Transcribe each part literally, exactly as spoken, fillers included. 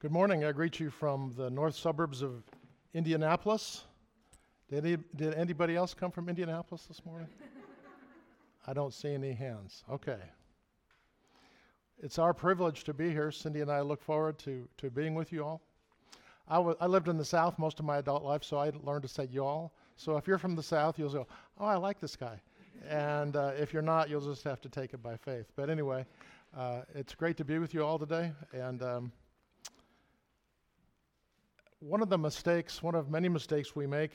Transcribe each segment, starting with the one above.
Good morning. I greet you from the north suburbs of Indianapolis. Did, any, did anybody else come from Indianapolis this morning? I don't see any hands. Okay. It's our privilege to be here. Cindy and I look forward to, to being with you all. I, w- I lived in the South most of my adult life, so I learned to say y'all. So if you're from the South, you'll go, oh, I like this guy. And uh, if you're not, you'll just have to take it by faith. But anyway, uh, it's great to be with you all today. And um, one of the mistakes, one of many mistakes we make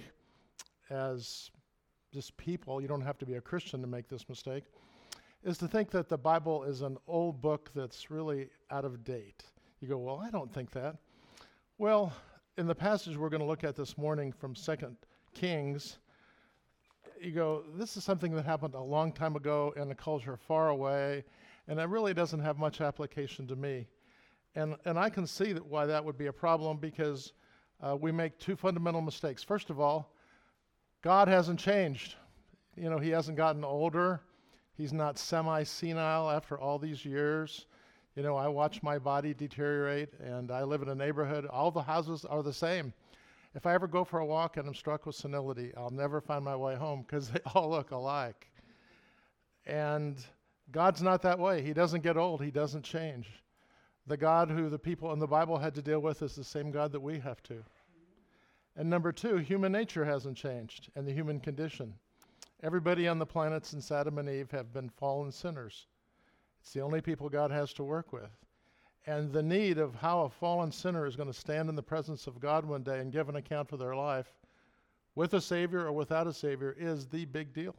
as just people, you don't have to be a Christian to make this mistake, is to think that the Bible is an old book that's really out of date. You go, well, I don't think that. Well, in the passage we're going to look at this morning from Second Kings, you go, this is something that happened a long time ago in a culture far away, and it really doesn't have much application to me. And and I can see that why that would be a problem, because uh, we make two fundamental mistakes. First of all, God hasn't changed. You know, he hasn't gotten older. He's not semi-senile after all these years. You know, I watch my body deteriorate, and I live in a neighborhood. All the houses are the same. If I ever go for a walk and I'm struck with senility, I'll never find my way home because they all look alike. And God's not that way. He doesn't get old. He doesn't change. The God who the people in the Bible had to deal with is the same God that we have to. And number two, human nature hasn't changed, and the human condition. Everybody on the planet since Adam and Eve have been fallen sinners. It's the only people God has to work with. And the need of how a fallen sinner is going to stand in the presence of God one day and give an account for their life with a Savior or without a Savior is the big deal.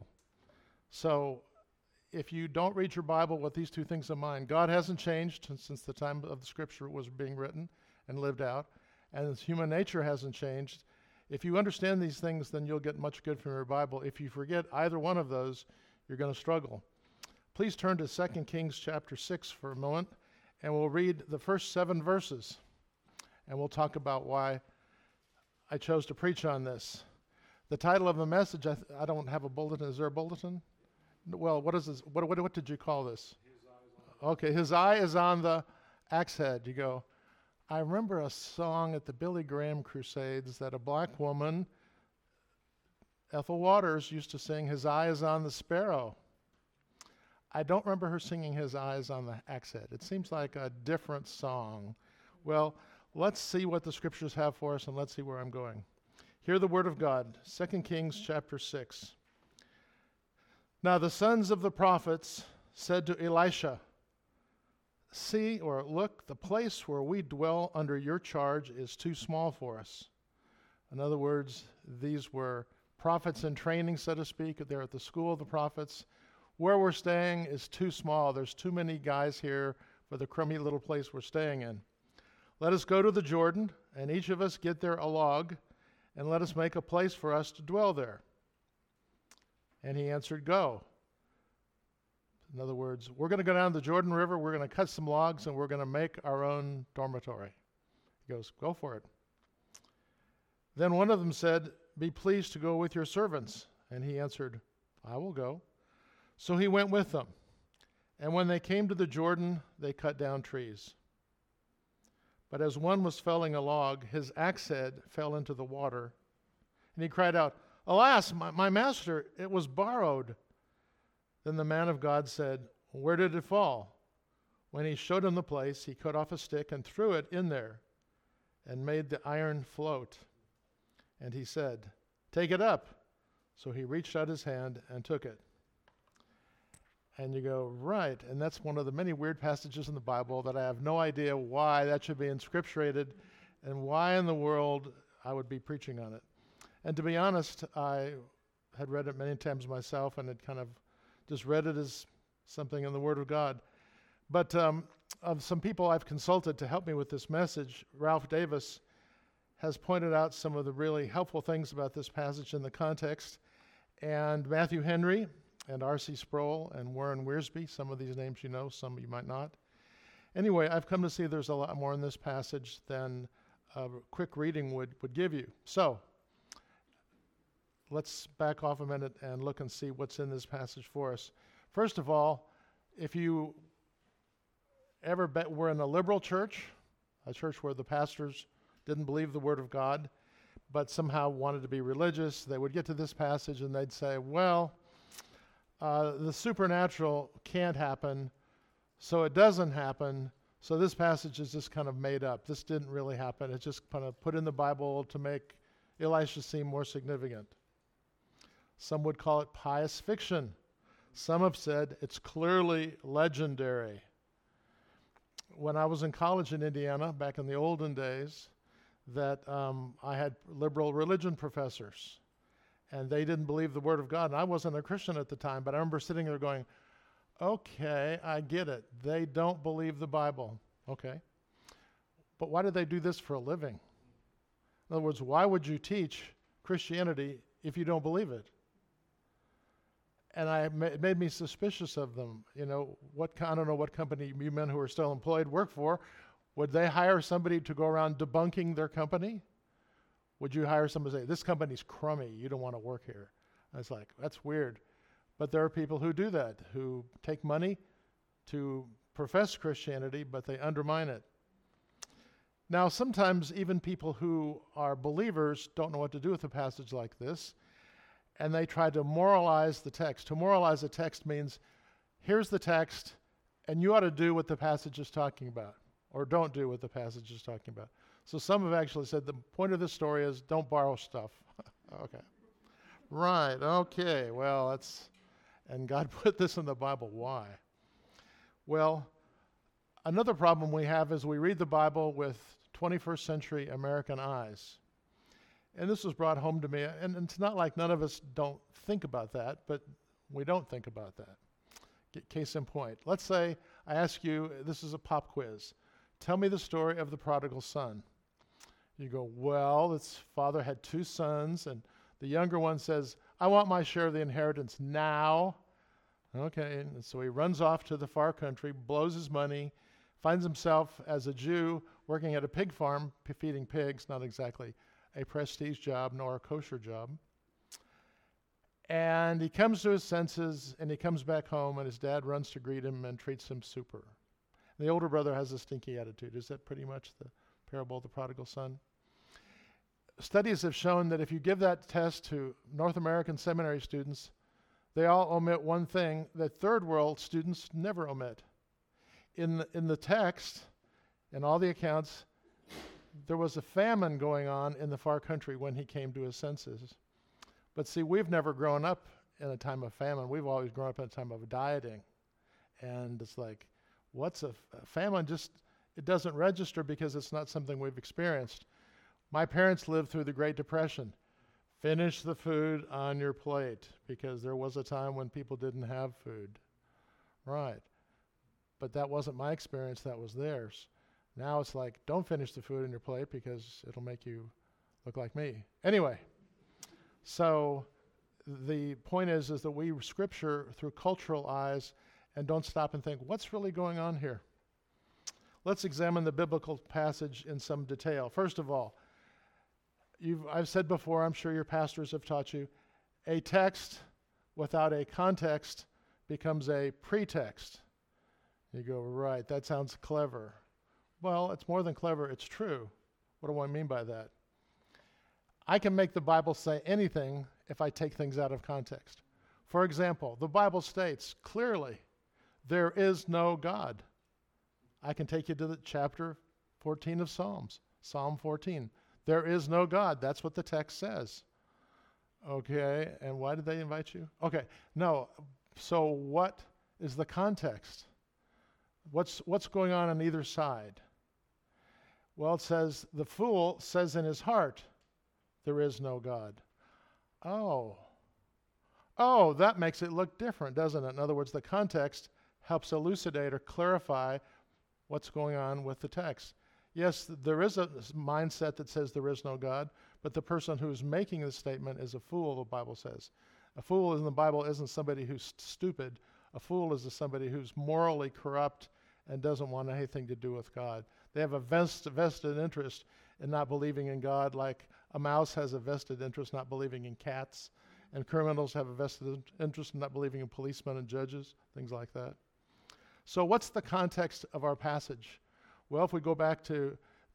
So if you don't read your Bible with these two things in mind, God hasn't changed since the time of the Scripture was being written and lived out, and human nature hasn't changed. If you understand these things, then you'll get much good from your Bible. If you forget either one of those, you're going to struggle. Please turn to Second Kings chapter six for a moment, and we'll read the first seven verses, and we'll talk about why I chose to preach on this. The title of the message, I, th- I don't have a bulletin. Is there a bulletin? Well, what is this? What, what, what did you call this? Okay, his eye is on the axe head. You go, I remember a song at the Billy Graham Crusades that a black woman, Ethel Waters, used to sing, his eye is on the sparrow. I don't remember her singing his eyes on the axe head. It seems like a different song. Well, let's see what the scriptures have for us, and let's see where I'm going. Hear the word of God, Second Kings chapter six. Now the sons of the prophets said to Elisha, see, or look, the place where we dwell under your charge is too small for us. In other words, these were prophets in training, so to speak. They're at the school of the prophets. Where we're staying is too small. There's too many guys here for the crummy little place we're staying in. Let us go to the Jordan, and each of us get there a log, and let us make a place for us to dwell there. And he answered, go. In other words, we're going to go down the Jordan River, we're going to cut some logs, and we're going to make our own dormitory. He goes, go for it. Then one of them said, be pleased to go with your servants. And he answered, I will go. So he went with them. And when they came to the Jordan, they cut down trees. But as one was felling a log, his axe head fell into the water. And he cried out, alas, my, my master, it was borrowed. Then the man of God said, where did it fall? When he showed him the place, he cut off a stick and threw it in there and made the iron float. And he said, take it up. So he reached out his hand and took it. And you go, right, and that's one of the many weird passages in the Bible that I have no idea why that should be inscripturated and why in the world I would be preaching on it. And to be honest, I had read it many times myself and had kind of just read it as something in the Word of God. But um, of some people I've consulted to help me with this message, Ralph Davis has pointed out some of the really helpful things about this passage in the context. And Matthew Henry and R C Sproul and Warren Wiersbe, some of these names you know, some you might not. Anyway, I've come to see there's a lot more in this passage than a quick reading would, would give you. So let's back off a minute and look and see what's in this passage for us. First of all, if you ever bet, were in a liberal church, a church where the pastors didn't believe the Word of God, but somehow wanted to be religious. They would get to this passage and they'd say, well, uh, the supernatural can't happen, so it doesn't happen, so this passage is just kind of made up. This didn't really happen. It's just kind of put in the Bible to make Elisha seem more significant. Some would call it pious fiction. Some have said it's clearly legendary. When I was in college in Indiana, back in the olden days, that um, I had liberal religion professors, and they didn't believe the Word of God. And I wasn't a Christian at the time, but I remember sitting there going, okay, I get it. They don't believe the Bible. Okay. But why do they do this for a living? In other words, why would you teach Christianity if you don't believe it? And I, it made me suspicious of them. You know, what I don't know what company you men who are still employed work for. Would they hire somebody to go around debunking their company? Would you hire somebody to say, this company's crummy, you don't want to work here? And it's like, that's weird. But there are people who do that, who take money to profess Christianity, but they undermine it. Now, sometimes even people who are believers don't know what to do with a passage like this, and they try to moralize the text. To moralize a text means, here's the text, and you ought to do what the passage is talking about, or don't do what the passage is talking about. So some have actually said the point of this story is don't borrow stuff. Okay. Right, okay, well, that's, and God put this in the Bible, why? Well, another problem we have is we read the Bible with twenty-first century American eyes. And this was brought home to me, and it's not like none of us don't think about that, but we don't think about that. Get case in point. Let's say I ask you, this is a pop quiz. Tell me the story of the prodigal son. You go, well, this father had two sons, and the younger one says, I want my share of the inheritance now. Okay, and so he runs off to the far country, blows his money, finds himself as a Jew working at a pig farm, p- feeding pigs, not exactly a prestige job nor a kosher job. And he comes to his senses, and he comes back home, and his dad runs to greet him and treats him super. And the older brother has a stinky attitude. Is that pretty much the parable of the prodigal son? Studies have shown that if you give that test to North American seminary students, they all omit one thing that third world students never omit. In the, in the text, in all the accounts, there was a famine going on in the far country when he came to his senses. But see, we've never grown up in a time of famine. We've always grown up in a time of dieting. And it's like, what's a, f- a famine? Just, it doesn't register because it's not something we've experienced. My parents lived through the Great Depression. Finish the food on your plate, because there was a time when people didn't have food. Right. But that wasn't my experience, that was theirs. Now it's like, don't finish the food on your plate because it'll make you look like me. Anyway, so the point is, is that we read Scripture through cultural eyes and don't stop and think, what's really going on here? Let's examine the biblical passage in some detail. First of all, You've, I've said before, I'm sure your pastors have taught you, a text without a context becomes a pretext. You go, right, that sounds clever. Well, it's more than clever, it's true. What do I mean by that? I can make the Bible say anything if I take things out of context. For example, the Bible states clearly, there is no God. I can take you to the chapter fourteen of Psalms, Psalm fourteen. There is no God. That's what the text says. Okay, and why did they invite you? Okay, no, so what is the context? What's, what's going on on either side? Well, it says, the fool says in his heart, there is no God. Oh, oh, that makes it look different, doesn't it? In other words, the context helps elucidate or clarify what's going on with the text. Yes, there is a mindset that says there is no God, but the person who's making the statement is a fool, the Bible says. A fool in the Bible isn't somebody who's stupid. A fool is somebody who's morally corrupt and doesn't want anything to do with God. They have a vest, vested interest in not believing in God, like a mouse has a vested interest not believing in cats, and criminals have a vested interest in not believing in policemen and judges, things like that. So what's the context of our passage? Well, if we go back to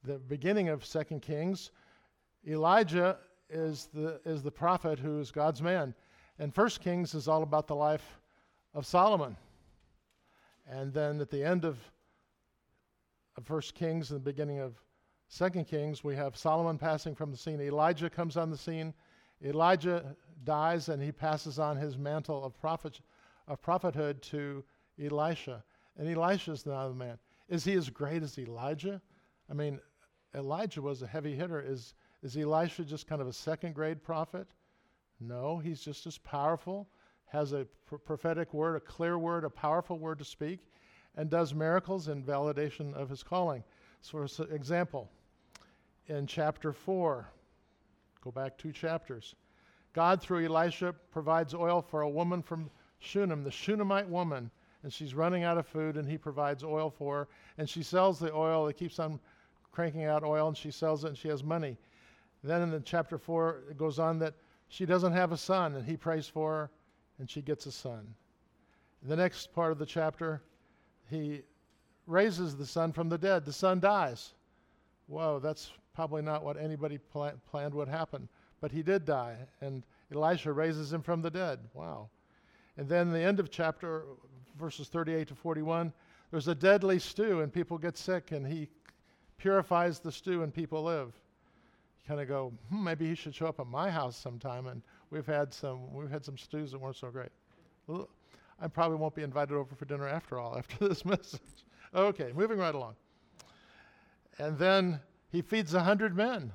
the beginning of Second Kings, Elijah is the is the prophet who is God's man. And First Kings is all about the life of Solomon. And then at the end of, of First Kings and the beginning of Second Kings, we have Solomon passing from the scene. Elijah comes on the scene. Elijah dies, and he passes on his mantle of prophet of prophethood to Elisha. And Elisha is now the man. Is he as great as Elijah? I mean, Elijah was a heavy hitter. Is is Elisha just kind of a second-grade prophet? No, he's just as powerful, has a pr- prophetic word, a clear word, a powerful word to speak, and does miracles in validation of his calling. So for example, in chapter four, go back two chapters, God through Elisha provides oil for a woman from Shunem, the Shunammite woman, and she's running out of food, and he provides oil for her, and she sells the oil. It keeps on cranking out oil, and she sells it, and she has money. Then in the chapter four, it goes on that she doesn't have a son, and he prays for her, and she gets a son. In the next part of the chapter, he raises the son from the dead. The son dies. Whoa, that's probably not what anybody pl- planned would happen. But he did die, and Elisha raises him from the dead. Wow. And then the end of chapter, verses thirty-eight to forty-one, there's a deadly stew, and people get sick, and he purifies the stew, and people live. You kind of go, hmm, maybe he should show up at my house sometime, and we've had some we've had some stews that weren't so great. Well, I probably won't be invited over for dinner after all, after this message. Okay, moving right along. And then he feeds a hundred men.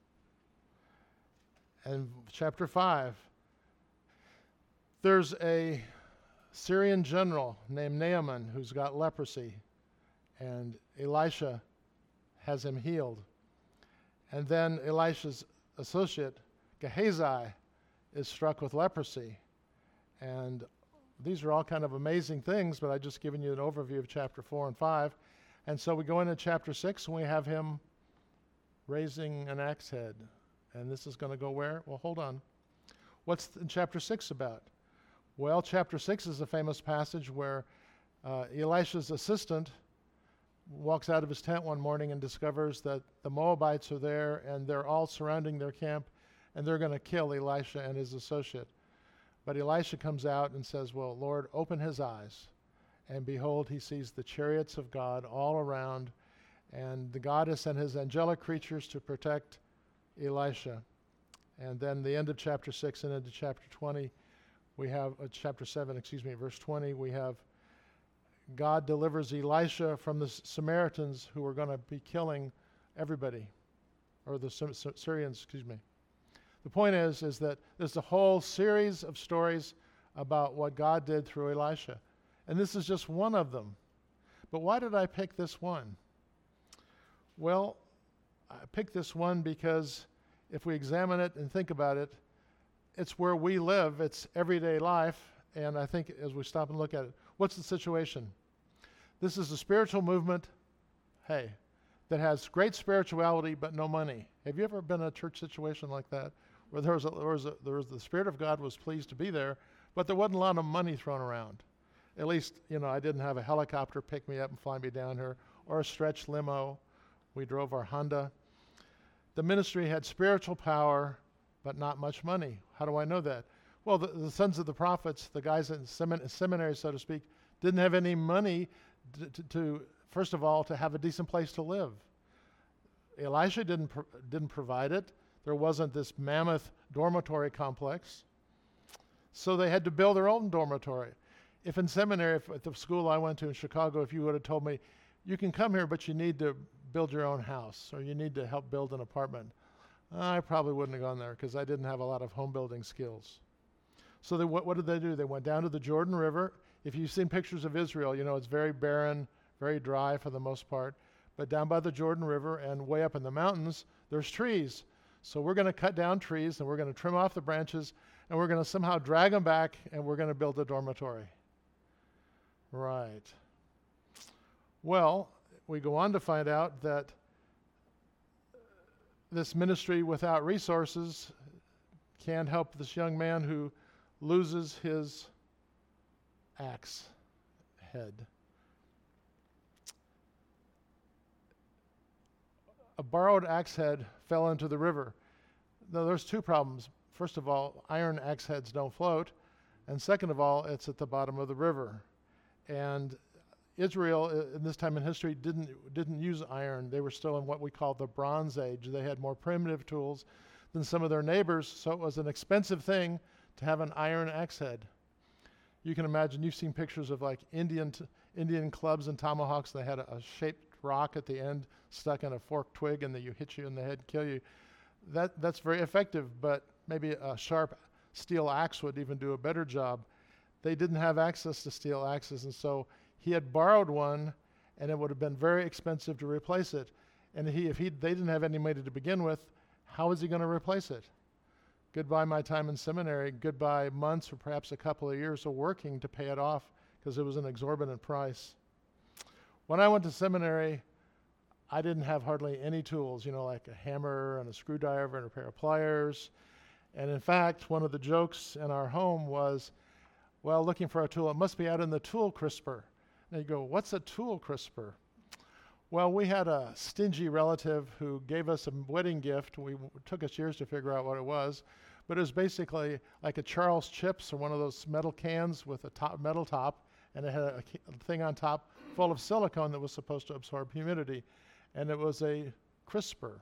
And chapter five, there's a Syrian general named Naaman who's got leprosy, and Elisha has him healed. And then Elisha's associate, Gehazi, is struck with leprosy. And these are all kind of amazing things, but I've just given you an overview of chapter four and five. And so we go into chapter six, and we have him raising an axe head. And this is going to go where? Well, hold on. What's in chapter six about? Well, chapter six is a famous passage where uh, Elisha's assistant walks out of his tent one morning and discovers that the Moabites are there, and they're all surrounding their camp, and they're going to kill Elisha and his associate. But Elisha comes out and says, well, Lord, open his eyes. And behold, he sees the chariots of God all around, and the God has sent his angelic creatures to protect Elisha. And then the end of chapter six and into chapter twenty, we have, uh, chapter seven, excuse me, verse twenty, we have God delivers Elisha from the Samaritans who were going to be killing everybody, or the Syrians, excuse me. The point is, is that there's a whole series of stories about what God did through Elisha. And this is just one of them. But why did I pick this one? Well, I picked this one because if we examine it and think about it, it's where we live, it's everyday life, and I think as we stop and look at it, what's the situation? This is a spiritual movement, hey, that has great spirituality but no money. Have you ever been in a church situation like that, where there was, a, there was, a, there was the Spirit of God was pleased to be there, but there wasn't a lot of money thrown around? At least, you know, I didn't have a helicopter pick me up and fly me down here, or a stretch limo. We drove our Honda. The ministry had spiritual power, but not much money. How do I know that? Well, the, the sons of the prophets, the guys in semin- seminary, so to speak, didn't have any money to, to, to, first of all, to have a decent place to live. Elisha didn't pro- didn't provide it. There wasn't this mammoth dormitory complex. So they had to build their own dormitory. If in seminary, if at the school I went to in Chicago, if you would have told me, you can come here, but you need to build your own house, or you need to help build an apartment, I probably wouldn't have gone there because I didn't have a lot of home building skills. So they, what, what did they do? They went down to the Jordan River. If you've seen pictures of Israel, you know it's very barren, very dry for the most part. But down by the Jordan River and way up in the mountains, there's trees. So we're going to cut down trees, and we're going to trim off the branches, and we're going to somehow drag them back, and we're going to build a dormitory. Right. Well, we go on to find out that this ministry without resources can't help this young man who loses his axe head. a borrowed axe head fell into the river. Now, there's two problems. First of all, iron axe heads don't float. And second of all, it's at the bottom of the river. And Israel, in this time in history, didn't didn't use iron. They were still in what we call the Bronze Age. They had more primitive tools than some of their neighbors, so it was an expensive thing to have an iron axe head. You can imagine, you've seen pictures of like Indian t- Indian clubs and tomahawks. They had a, a shaped rock at the end stuck in a forked twig, and then you hit you in the head, kill you. That that's very effective, but maybe a sharp steel axe would even do a better job. They didn't have access to steel axes, and so he had borrowed one, and it would have been very expensive to replace it. And he, if he, they didn't have any money to begin with, how was he going to replace it? Goodbye my time in seminary, goodbye months or perhaps a couple of years of working to pay it off, because it was an exorbitant price. When I went to seminary, I didn't have hardly any tools, you know, like a hammer and a screwdriver and a pair of pliers. And in fact, one of the jokes in our home was, well, looking for a tool, it must be out in the tool crisper. And you go, what's a tool crisper? Well, we had a stingy relative who gave us a wedding gift. We w- took us years to figure out what it was, but it was basically like a Charles Chips or one of those metal cans with a top, metal top, and it had a, a thing on top full of silicone that was supposed to absorb humidity, and it was a crisper.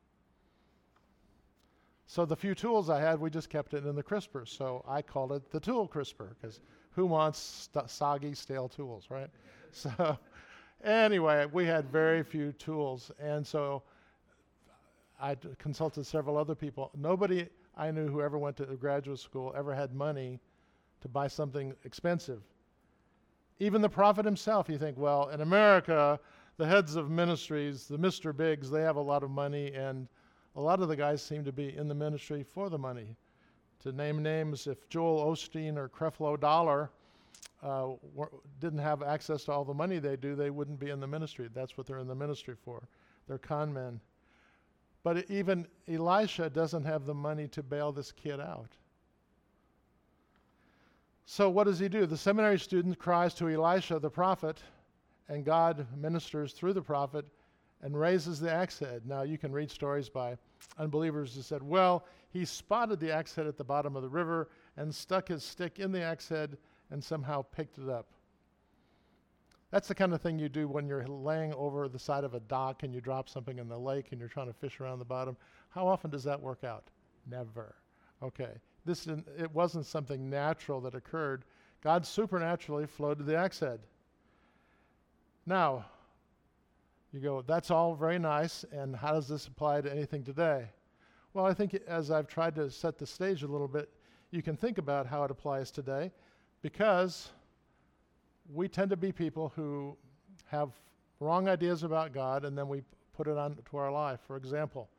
So the few tools I had, we just kept it in the crisper. So I called it the tool crisper, because who wants st- soggy, stale tools, right? So anyway, we had very few tools. And so I d- consulted several other people. Nobody I knew who ever went to graduate school ever had money to buy something expensive. Even the prophet himself, you think, well, in America, the heads of ministries, the Mister Biggs, they have a lot of money, and a lot of the guys seem to be in the ministry for the money. To name names, if Joel Osteen or Creflo Dollar uh, were, didn't have access to all the money they do, they wouldn't be in the ministry. That's what they're in the ministry for. They're con men. But even Elisha doesn't have the money to bail this kid out. So what does he do? The seminary student cries to Elisha, the prophet, and God ministers through the prophet and raises the axe head. Now, you can read stories by unbelievers who said, well, he spotted the axe head at the bottom of the river and stuck his stick in the axe head and somehow picked it up. That's the kind of thing you do when you're laying over the side of a dock and you drop something in the lake and you're trying to fish around the bottom. How often does that work out? Never. Okay. This didn't, it wasn't something natural that occurred. God supernaturally floated the axe head. Now, you go, that's all very nice, and how does this apply to anything today? Well, I think as I've tried to set the stage a little bit, you can think about how it applies today, because we tend to be people who have wrong ideas about God, and then we put it on to our life. For example,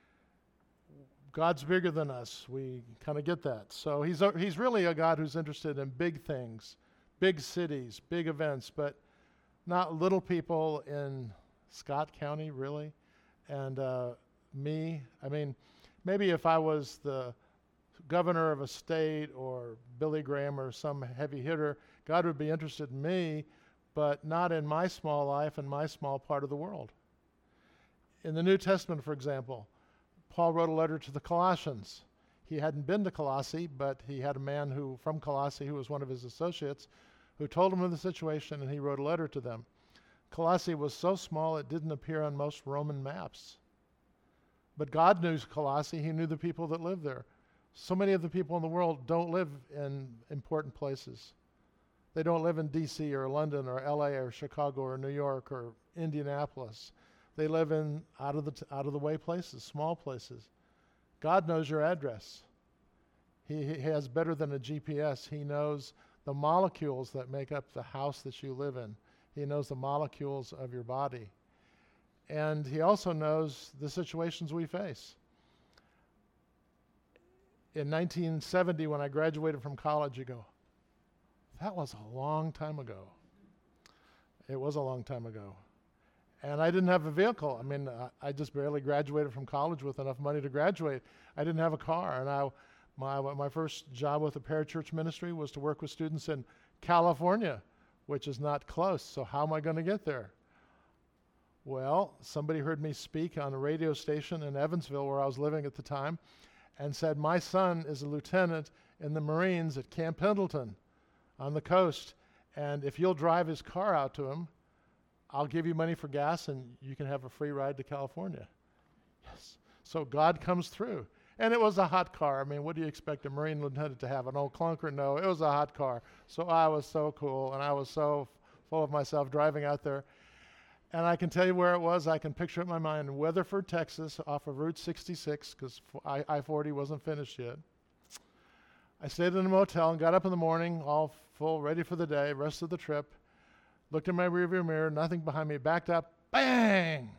God's bigger than us. We kind of get that. So he's a, he's really a God who's interested in big things, big cities, big events, but not little people in Scott County, really. And uh, me, I mean, maybe if I was the governor of a state or Billy Graham or some heavy hitter, God would be interested in me, but not in my small life and my small part of the world. In the New Testament, for example, Paul wrote a letter to the Colossians. He hadn't been to Colossae, but he had a man who from Colossae who was one of his associates who told him of the situation, and he wrote a letter to them. Colossae was so small it didn't appear on most Roman maps. But God knew Colossae. He knew the people that lived there. So many of the people in the world don't live in important places. They don't live in D C or London or L A or Chicago or New York or Indianapolis. They live in out of the t- out of the way places, small places. God knows your address. He, he has better than a G P S. He knows the molecules that make up the house that you live in. He knows the molecules of your body. And he also knows the situations we face. In nineteen seventy, when I graduated from college, you go, that was a long time ago. It was a long time ago. And I didn't have a vehicle. I mean, uh, I just barely graduated from college with enough money to graduate. I didn't have a car. And I, my, my first job with the parachurch ministry was to work with students in California, which is not close. So how am I going to get there? Well, somebody heard me speak on a radio station in Evansville where I was living at the time and said, my son is a lieutenant in the Marines at Camp Pendleton on the coast, and if you'll drive his car out to him, I'll give you money for gas and you can have a free ride to California. Yes. So God comes through. And it was a hot car. I mean, what do you expect a Marine lieutenant to have? An old clunker? No, it was a hot car. So I was so cool, and I was so f- full of myself driving out there. And I can tell you where it was. I can picture it in my mind. In Weatherford, Texas, off of Route sixty-six, because I forty wasn't finished yet. I stayed in a motel and got up in the morning, all full, ready for the day, rest of the trip. Looked in my rearview mirror, nothing behind me, backed up, bang!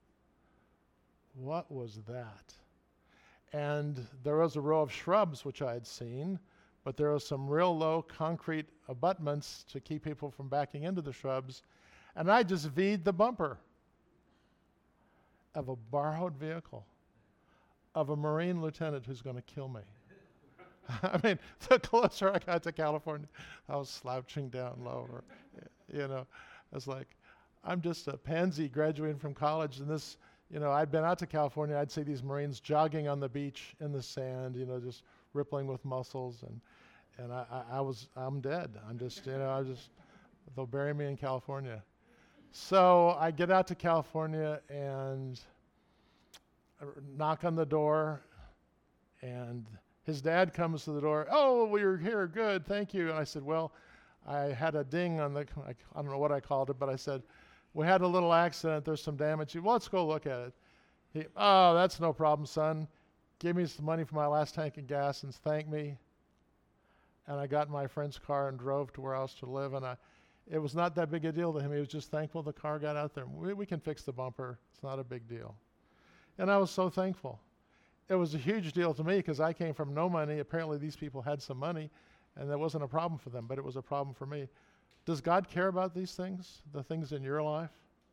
What was that? And there was a row of shrubs, which I had seen, but there was some real low concrete abutments to keep people from backing into the shrubs. And I just V'd the bumper of a borrowed vehicle of a Marine lieutenant who's going to kill me. I mean, the closer I got to California, I was slouching down lower. You know, I was like, I'm just a pansy graduating from college, and this, you know, I'd been out to California. I'd see these Marines jogging on the beach in the sand, you know, just rippling with muscles, and and I, I, I was, I'm dead. I'm just, you know, I just, they'll bury me in California. So I get out to California and I knock on the door, and his dad comes to the door. Oh, we were here. Good. Thank you. And I said, well, I had a ding on the, I, I don't know what I called it, but I said, we had a little accident. There's some damage. Well, let's go look at it. He, oh, that's no problem, son. Give me some money for my last tank of gas and thank me. And I got in my friend's car and drove to where I was to live. And I, it was not that big a deal to him. He was just thankful the car got out there. We, we can fix the bumper. It's not a big deal. And I was so thankful. It was a huge deal to me because I came from no money. Apparently these people had some money, and that wasn't a problem for them, but it was a problem for me. Does God care about these things, the things in your life?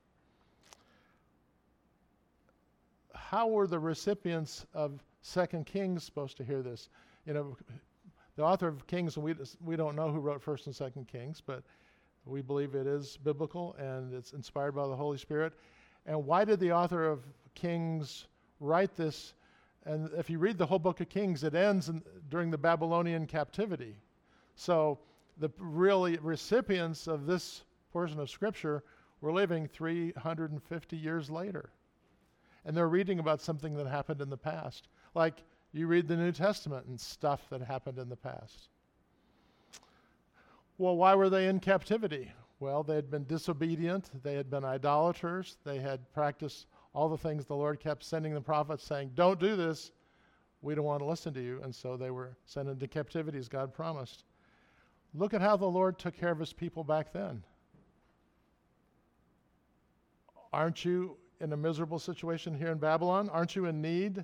How were the recipients of Second Kings supposed to hear this? You know, the author of Kings, we we don't know who wrote First and Second Kings, but we believe it is biblical and it's inspired by the Holy Spirit. And why did the author of Kings write this? And if you read the whole book of Kings, it ends in, during the Babylonian captivity. So the really recipients of this portion of Scripture were living three hundred fifty years later. And they're reading about something that happened in the past. Like you read the New Testament and stuff that happened in the past. Well, why were they in captivity? Well, they had been disobedient. They had been idolaters. They had practiced all the things the Lord kept sending the prophets saying, don't do this. We don't want to listen to you. And so they were sent into captivity as God promised. Look at how the Lord took care of his people back then. Aren't you in a miserable situation here in Babylon? Aren't you in need?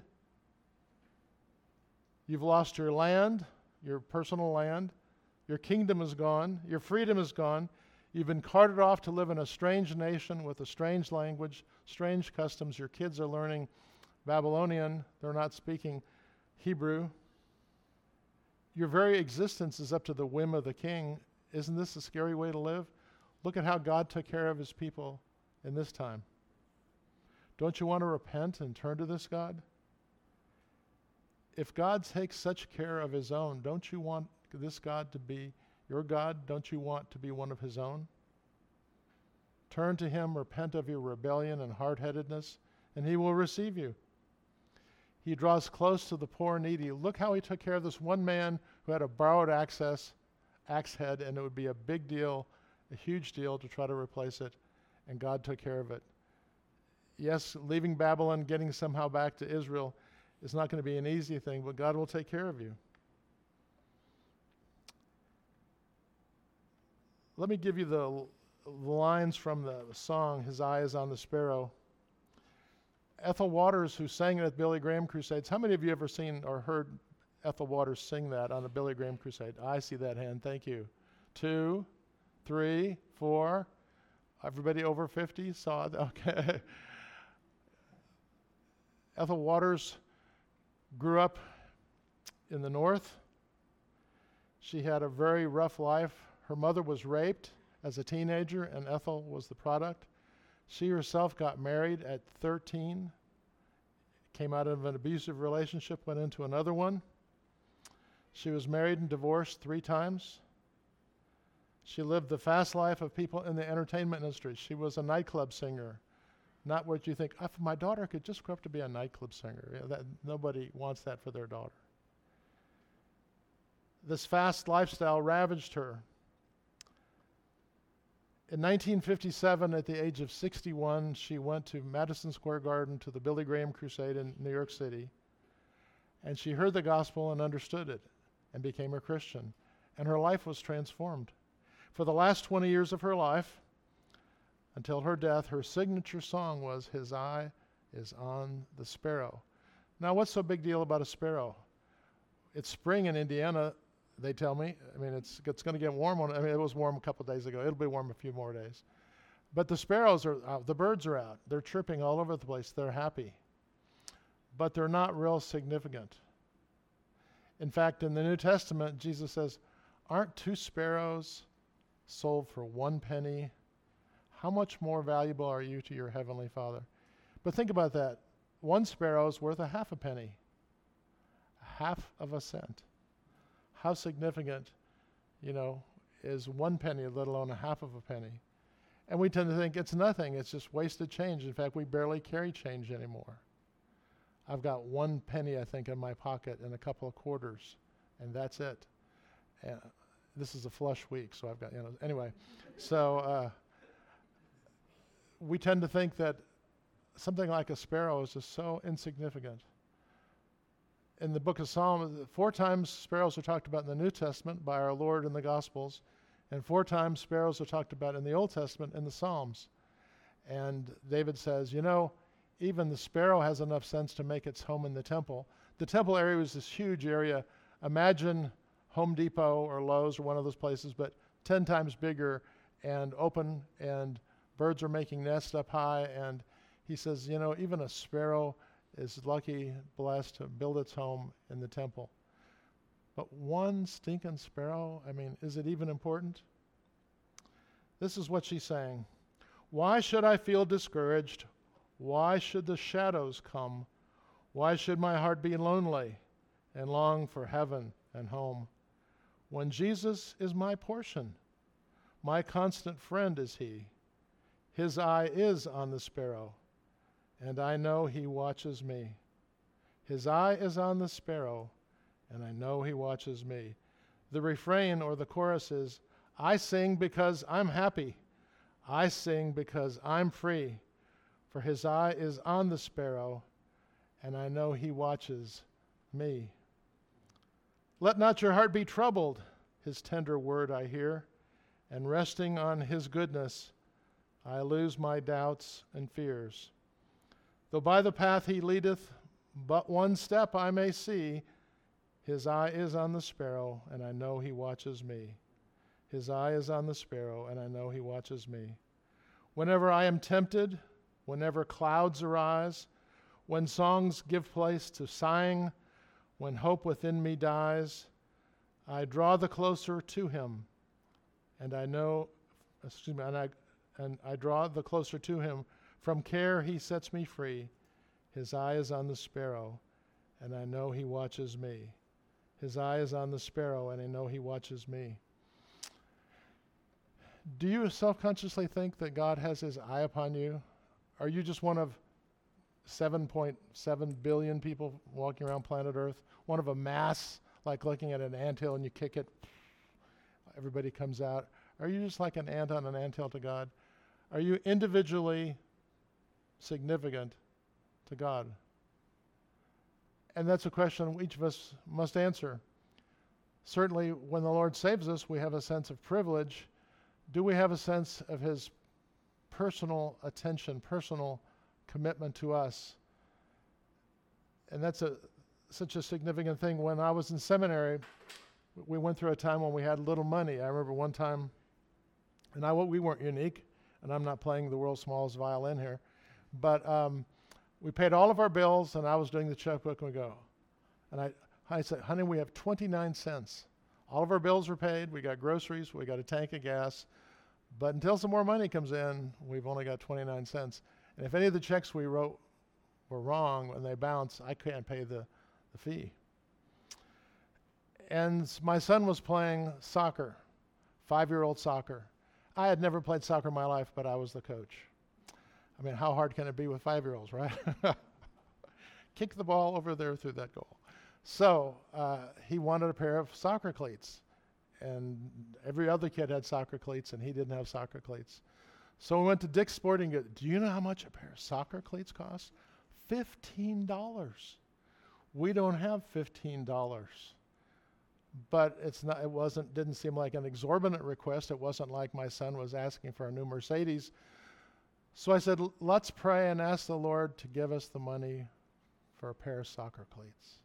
You've lost your land, your personal land. Your kingdom is gone. Your freedom is gone. You've been carted off to live in a strange nation with a strange language, strange customs. Your kids are learning Babylonian. They're not speaking Hebrew. Your very existence is up to the whim of the king. Isn't this a scary way to live? Look at how God took care of his people in this time. Don't you want to repent and turn to this God? If God takes such care of his own, don't you want this God to be your God? Don't you want to be one of his own? Turn to him, repent of your rebellion and hard-headedness, and he will receive you. He draws close to the poor and needy. Look how he took care of this one man who had a borrowed access, axe head, and it would be a big deal, a huge deal to try to replace it, and God took care of it. Yes, leaving Babylon, getting somehow back to Israel is not going to be an easy thing, but God will take care of you. Let me give you the, the lines from the song, His Eye is on the Sparrow. Ethel Waters, who sang it at Billy Graham Crusades. How many of you ever seen or heard Ethel Waters sing that on a Billy Graham Crusade? I see that hand. Thank you. Two, three, four. Everybody over fifty saw it? Okay. Ethel Waters grew up in the north. She had a very rough life. Her mother was raped as a teenager, and Ethel was the product. She herself got married at thirteen, came out of an abusive relationship, went into another one. She was married and divorced three times. She lived the fast life of people in the entertainment industry. She was a nightclub singer. Not what you think, if my daughter could just grow up to be a nightclub singer. You know, that, nobody wants that for their daughter. This fast lifestyle ravaged her. In nineteen fifty-seven, at the age of sixty-one, she went to Madison Square Garden to the Billy Graham Crusade in New York City, and she heard the gospel and understood it and became a Christian, and her life was transformed. For the last twenty years of her life, until her death, her signature song was "His Eye is on the Sparrow." Now, what's so big deal about a sparrow? It's spring in Indiana, they tell me. I mean, it's it's going to get warm. On, I mean, it was warm a couple of days ago. It'll be warm a few more days. But the sparrows are out. The birds are out. They're chirping all over the place. They're happy. But they're not real significant. In fact, in the New Testament, Jesus says, aren't two sparrows sold for one penny? How much more valuable are you to your heavenly Father? But think about that. One sparrow is worth a half a penny. Half of a cent. How significant, you know, is one penny, let alone a half of a penny? And we tend to think it's nothing. It's just wasted change. In fact, we barely carry change anymore. I've got one penny, I think, in my pocket and a couple of quarters, and that's it. And this is a flush week, so I've got, you know, anyway. So uh, we tend to think that something like a sparrow is just so insignificant. In the book of Psalms, four times sparrows are talked about in the New Testament by our Lord in the Gospels, and four times sparrows are talked about in the Old Testament in the Psalms. And David says, you know, even the sparrow has enough sense to make its home in the temple. The temple area was this huge area. Imagine Home Depot or Lowe's or one of those places, but ten times bigger and open, and birds are making nests up high. And he says, you know, even a sparrow is lucky, blessed to build its home in the temple. But one stinking sparrow, I mean, is it even important? This is what she's saying. Why should I feel discouraged? Why should the shadows come? Why should my heart be lonely and long for heaven and home? When Jesus is my portion, my constant friend is he. His eye is on the sparrow, and I know he watches me. His eye is on the sparrow, and I know he watches me. The refrain or the chorus is, I sing because I'm happy. I sing because I'm free. For his eye is on the sparrow, and I know he watches me. Let not your heart be troubled, his tender word I hear, and resting on his goodness, I lose my doubts and fears. Though by the path he leadeth, but one step I may see, his eye is on the sparrow, and I know he watches me. His eye is on the sparrow, and I know he watches me. Whenever I am tempted, whenever clouds arise, when songs give place to sighing, when hope within me dies, I draw the closer to him, and I know, excuse me, and I, and I draw the closer to him. From care he sets me free. His eye is on the sparrow, and I know he watches me. His eye is on the sparrow, and I know he watches me. Do you self-consciously think that God has his eye upon you? Are you just one of seven point seven billion people walking around planet Earth? One of a mass, like looking at an anthill and you kick it, everybody comes out. Are you just like an ant on an anthill to God? Are you individually significant to God? And that's a question each of us must answer. Certainly, when the Lord saves us, we have a sense of privilege. Do we have a sense of his personal attention, personal commitment to us? And that's a such a significant thing. When I was in seminary, we went through a time when we had little money. I remember one time, and I we weren't unique, and I'm not playing the world's smallest violin here, but um, we paid all of our bills, and I was doing the checkbook, and we go. And I, I said, honey, we have twenty-nine cents. All of our bills were paid. We got groceries. We got a tank of gas. But until some more money comes in, we've only got twenty-nine cents. And if any of the checks we wrote were wrong and they bounce, I can't pay the, the fee. And my son was playing soccer, five-year-old soccer. I had never played soccer in my life, but I was the coach. I mean, how hard can it be with five-year-olds, right? Kick the ball over there through that goal. So uh, he wanted a pair of soccer cleats. And every other kid had soccer cleats, and he didn't have soccer cleats. So we went to Dick's Sporting Goods. Do you know how much a pair of soccer cleats cost? fifteen dollars. We don't have fifteen dollars. But it's not. It wasn't. Didn't seem like an exorbitant request. It wasn't like my son was asking for a new Mercedes. So I said, let's pray and ask the Lord to give us the money for a pair of soccer cleats.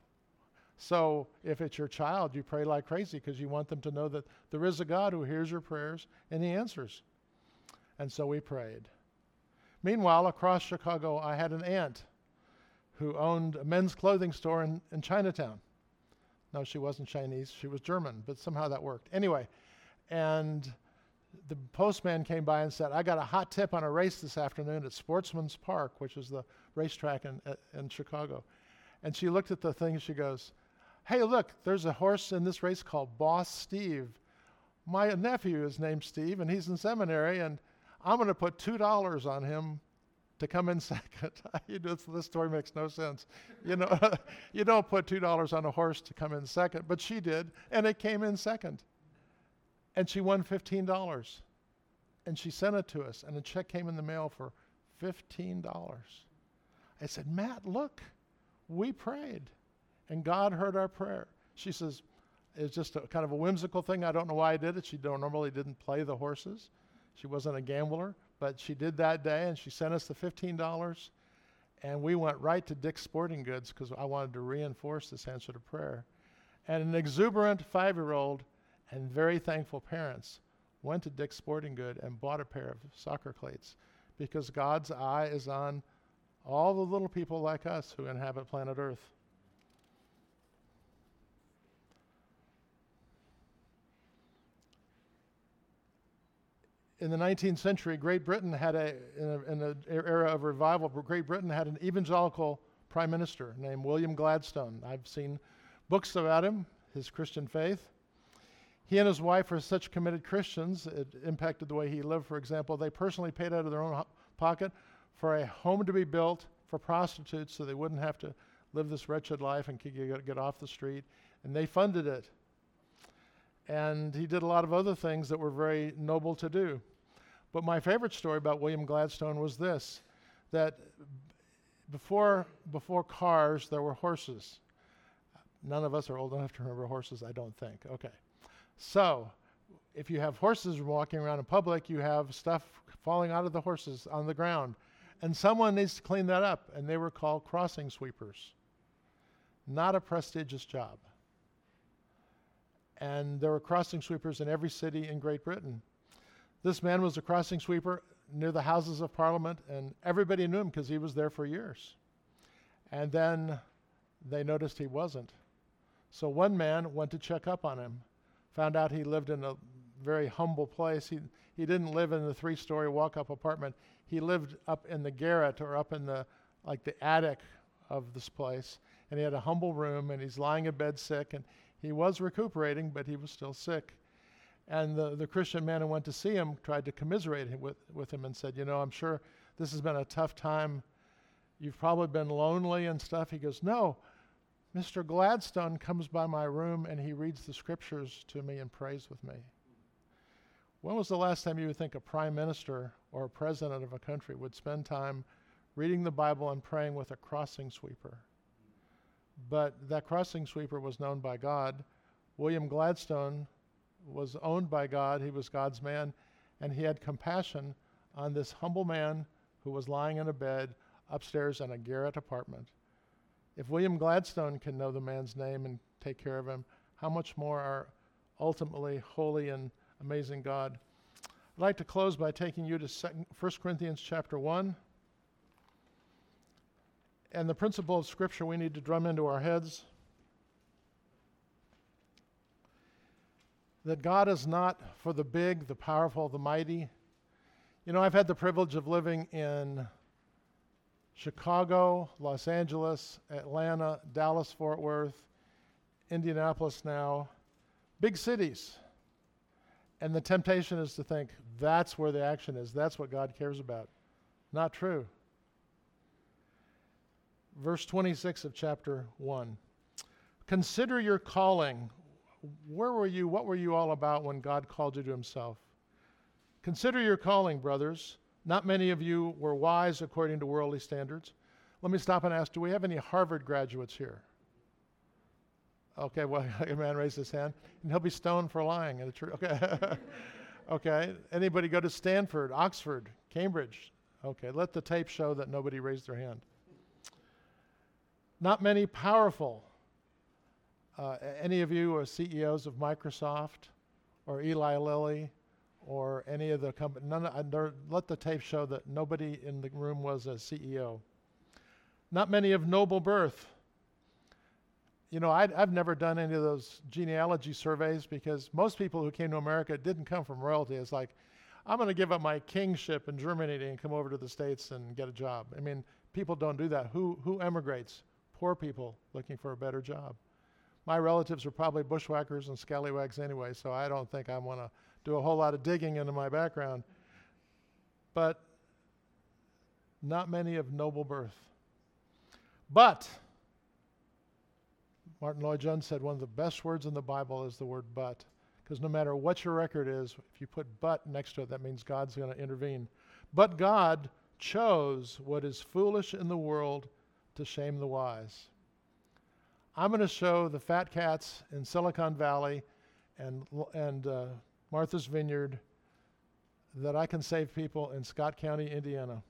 So if it's your child, you pray like crazy because you want them to know that there is a God who hears your prayers and he answers. And so we prayed. Meanwhile, across Chicago, I had an aunt who owned a men's clothing store in, in Chinatown. No, she wasn't Chinese. She was German, but somehow that worked. Anyway, and the postman came by and said, I got a hot tip on a race this afternoon at Sportsman's Park, which is the racetrack in, in Chicago. And she looked at the thing and she goes, hey, look, there's a horse in this race called Boss Steve. My nephew is named Steve, and he's in seminary, and I'm going to put two dollars on him to come in second. You know, this story makes no sense. You know, you don't put two dollars on a horse to come in second, but she did, and it came in second. And she won fifteen dollars. And she sent it to us, and a check came in the mail for fifteen dollars. I said, Matt, look, we prayed, and God heard our prayer. She says, it's just a kind of a whimsical thing. I don't know why I did it. She don't, normally didn't play the horses. She wasn't a gambler, but she did that day, and she sent us the fifteen dollars, and we went right to Dick's Sporting Goods because I wanted to reinforce this answer to prayer. And an exuberant five-year-old and very thankful parents went to Dick's Sporting Goods and bought a pair of soccer cleats because God's eye is on all the little people like us who inhabit planet Earth. In the nineteenth century, Great Britain had a, in a, in an era of revival, Great Britain had an evangelical prime minister named William Gladstone. I've seen books about him, his Christian faith. He and his wife were such committed Christians, it impacted the way he lived. For example, they personally paid out of their own ho- pocket for a home to be built for prostitutes so they wouldn't have to live this wretched life and could get, get off the street. And they funded it. And he did a lot of other things that were very noble to do. But my favorite story about William Gladstone was this, that before, before cars, there were horses. None of us are old enough to remember horses, I don't think. Okay. So if you have horses walking around in public, you have stuff falling out of the horses on the ground. And someone needs to clean that up. And they were called crossing sweepers. Not a prestigious job. And there were crossing sweepers in every city in Great Britain. This man was a crossing sweeper near the Houses of Parliament, and everybody knew him because he was there for years. And then they noticed he wasn't. So one man went to check up on him, found out he lived in a very humble place. He, he didn't live in the three-story walk-up apartment. He lived up in the garret or up in the, like the attic of this place. And he had a humble room, and he's lying in bed sick, and he was recuperating, but he was still sick. And the, the Christian man who went to see him tried to commiserate him with, with him and said, you know, I'm sure this has been a tough time. You've probably been lonely and stuff. He goes, no, Mister Gladstone comes by my room and he reads the scriptures to me and prays with me. When was the last time you would think a prime minister or a president of a country would spend time reading the Bible and praying with a crossing sweeper? But that crossing sweeper was known by God. William Gladstone was owned by God. He was God's man, and he had compassion on this humble man who was lying in a bed upstairs in a garret apartment. If William Gladstone can know the man's name and take care of him, how much more our ultimately holy and amazing God. I'd like to close by taking you to First Corinthians chapter one. And the principle of Scripture we need to drum into our heads. that God is not for the big, the powerful, the mighty. You know, I've had the privilege of living in Chicago, Los Angeles, Atlanta, Dallas, Fort Worth, Indianapolis now, big cities. And the temptation is to think that's where the action is. That's what God cares about. Not true. Verse twenty-six of chapter one. Consider your calling. Where were you? What were you all about when God called you to himself? Consider your calling, brothers. Not many of you were wise according to worldly standards. Let me stop and ask, do we have any Harvard graduates here? Okay, well, a man raised his hand, and he'll be stoned for lying at a church. Okay. Okay. Anybody go to Stanford, Oxford, Cambridge? Okay, let the tape show that nobody raised their hand. Not many powerful. Uh, any of you are C E Os of Microsoft or Eli Lilly or any of the companies? None. Of, let the tape show that nobody in the room was a C E O. Not many of noble birth. You know, I'd, I've never done any of those genealogy surveys because most people who came to America didn't come from royalty. It's like, I'm going to give up my kingship in Germany and come over to the States and get a job. I mean, people don't do that. Who who emigrates? Poor people looking for a better job. My relatives are probably bushwhackers and scallywags anyway, so I don't think I want to do a whole lot of digging into my background. But not many of noble birth. But Martin Lloyd-Jones said one of the best words in the Bible is the word but, because no matter what your record is, if you put but next to it, that means God's going to intervene. But God chose what is foolish in the world to shame the wise. I'm going to show the fat cats in Silicon Valley and, and uh, Martha's Vineyard that I can save people in Scott County, Indiana.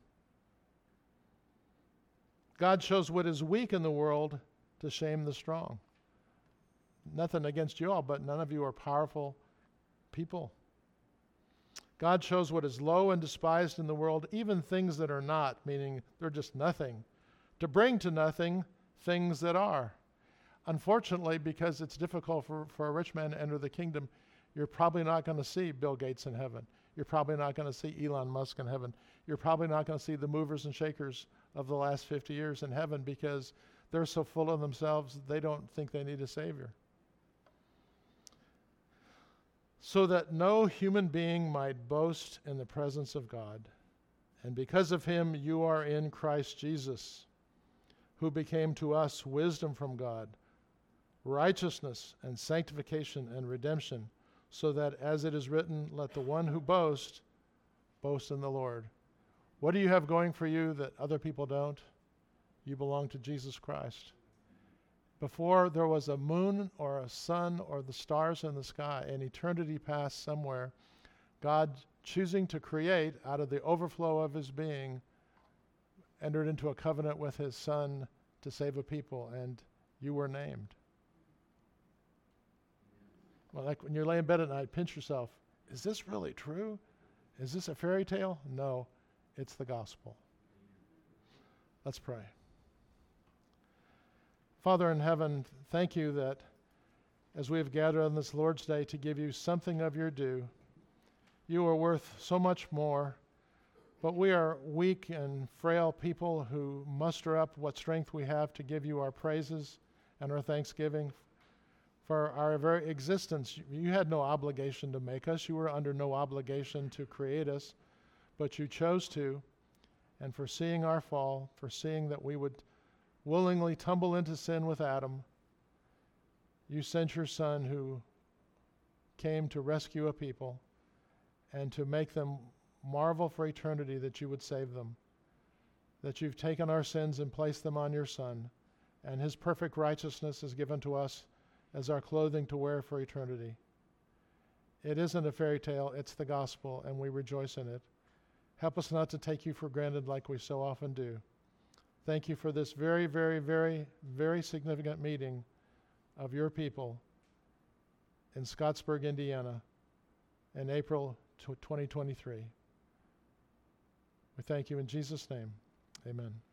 God chose what is weak in the world to shame the strong. Nothing against you all, but none of you are powerful people. God chose what is low and despised in the world, even things that are not, meaning they're just nothing, to bring to nothing things that are. Unfortunately, because it's difficult for, for a rich man to enter the kingdom, you're probably not going to see Bill Gates in heaven. You're probably not going to see Elon Musk in heaven. You're probably not going to see the movers and shakers of the last fifty years in heaven because they're so full of themselves they don't think they need a Savior. So that no human being might boast in the presence of God. And because of him you are in Christ Jesus, who became to us wisdom from God, righteousness and sanctification and redemption, so that as it is written, let the one who boasts boast in the Lord. What do you have going for you that other people don't? You belong to Jesus Christ. Before there was a moon or a sun or the stars in the sky, and eternity passed somewhere, God, choosing to create out of the overflow of his being, entered into a covenant with his Son to save a people, and you were named. Well, like when you lay in bed at night, pinch yourself. Is this really true? Is this a fairy tale? No, it's the gospel. Let's pray. Father in heaven, thank you that as we have gathered on this Lord's Day to give you something of your due, you are worth so much more, but we are weak and frail people who muster up what strength we have to give you our praises and our thanksgiving for our very existence. You had no obligation to make us. You were under no obligation to create us, but you chose to. And for seeing our fall, for seeing that we would willingly tumble into sin with Adam, you sent your Son who came to rescue a people and to make them marvel for eternity that you would save them, that you've taken our sins and placed them on your Son, and his perfect righteousness is given to us as our clothing to wear for eternity. It isn't a fairy tale, it's the gospel, and we rejoice in it. Help us not to take you for granted like we so often do. Thank you for this very, very, very, very significant meeting of your people in Scottsburg, Indiana, in April twenty twenty-three. We thank you in Jesus' name. Amen.